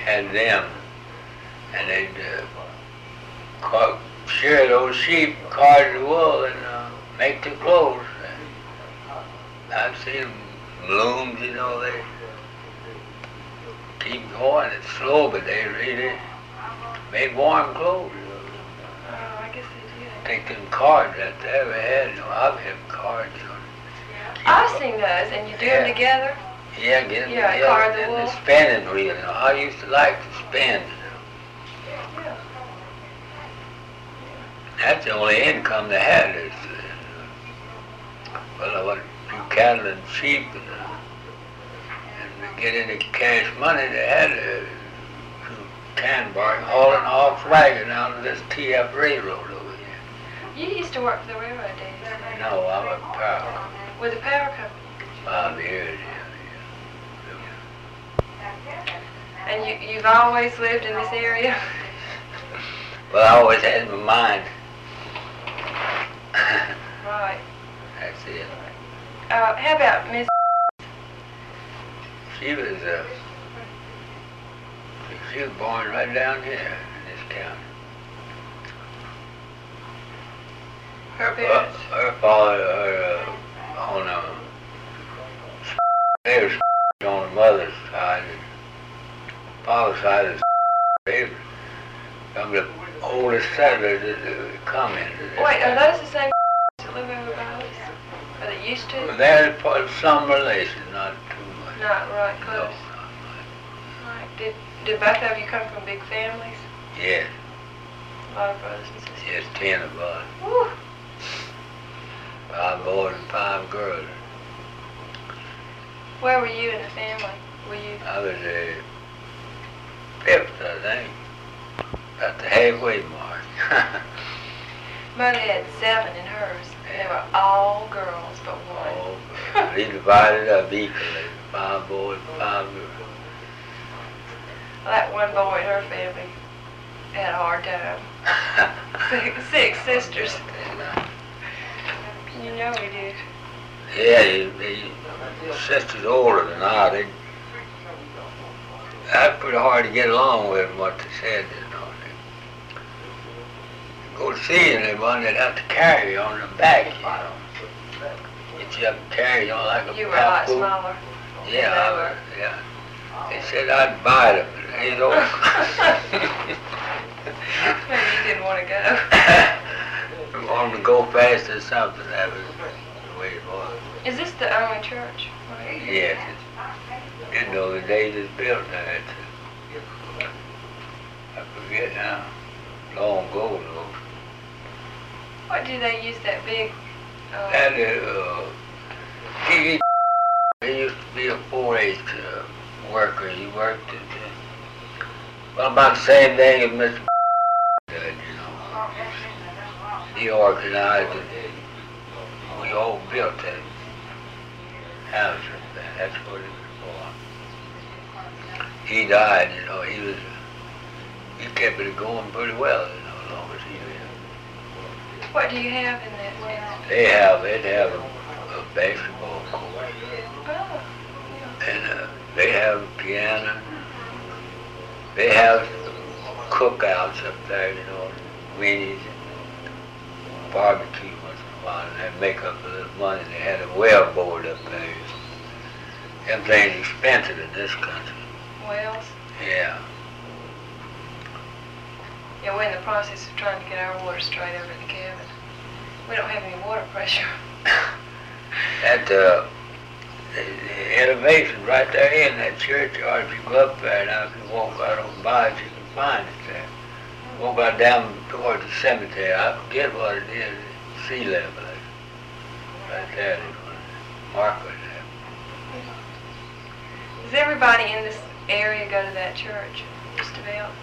had them, and they'd shear those sheep, card the wool, and make the clothes. I've seen them looms, you know, they keep going. It's slow, but they really make warm clothes. Oh, I guess they did. Take them cards that they ever had. You know, I've had cards. I've seen those, and you do them together? Yeah, get them Yeah, together. card the And wool. the spinning wheel. You know, I used to like to spin. Yeah. That's the only income they had is, well, what, few cattle and sheep, and to get any cash money, they had tan bark hauling off wagon out of this TF railroad over here. You used to work for the railroad, didn't you? No, I'm a power. With the power company. 5 years, yeah. And you've always lived in this area? Well, I always had in my mind. Right. That's it. How about Miss? She was born right down here in this county. Her parents? Her father, they was on the mother's side, and father's side is they were some of the oldest settlers that come into this. Wait, are those the same that live over by us? Or that used to? There's some relation, not too much. Not right No, close. not much. Right. Did both of you come from big families? Yes, A lot of brothers and sisters? yes, 10 of us. Woo! 5 boys and 5 girls. Where were you in the family? Were you? I was the 5th, I think. About the halfway mark. Mother had 7 in hers. And they were all girls but one. Oh, we divided up equally. 5 boys and 5 girls. That one boy in her family had a hard time. Six sisters. You know he did. Yeah, the sisters older than I. That's pretty hard to get along with them, what they said, you know. They go to see anyone, they'd have to carry you on their back, you know. Get you up and carry you on like a You were a lot papoose. smaller. Yeah, yeah. They said I'd bite them, but they don't. Maybe you didn't want to go. I wanted them to go fast or something, that was the way it was. Is this the only church? Right? Yes, you know the date is built there. I forget now. Long ago though. What do they use that big? And he used to be a 4-H worker. He worked at well, about the same thing as Mr. did, you know. He organized it. We all built that house up there. That's what it was for. He died, you know. He kept it going pretty well, you know, as long as he lived. What do you have in that? They'd have a basketball court, Oh, and they have a piano. They have cookouts up there, you know, weenies, barbecue once in a while, and they make up a little money. They had a well board up there. Everything's expensive in this country. wells. Yeah. Yeah, we're in the process of trying to get our water straight over at the cabin. We don't have any water pressure. That the elevation right there in that churchyard, if you go up there now, if you walk out on the bars, you can find it there. Walk out down towards the cemetery, I forget what it is, sea level. Right there, there's a marker there. Does everybody in this area go to that church? Just about?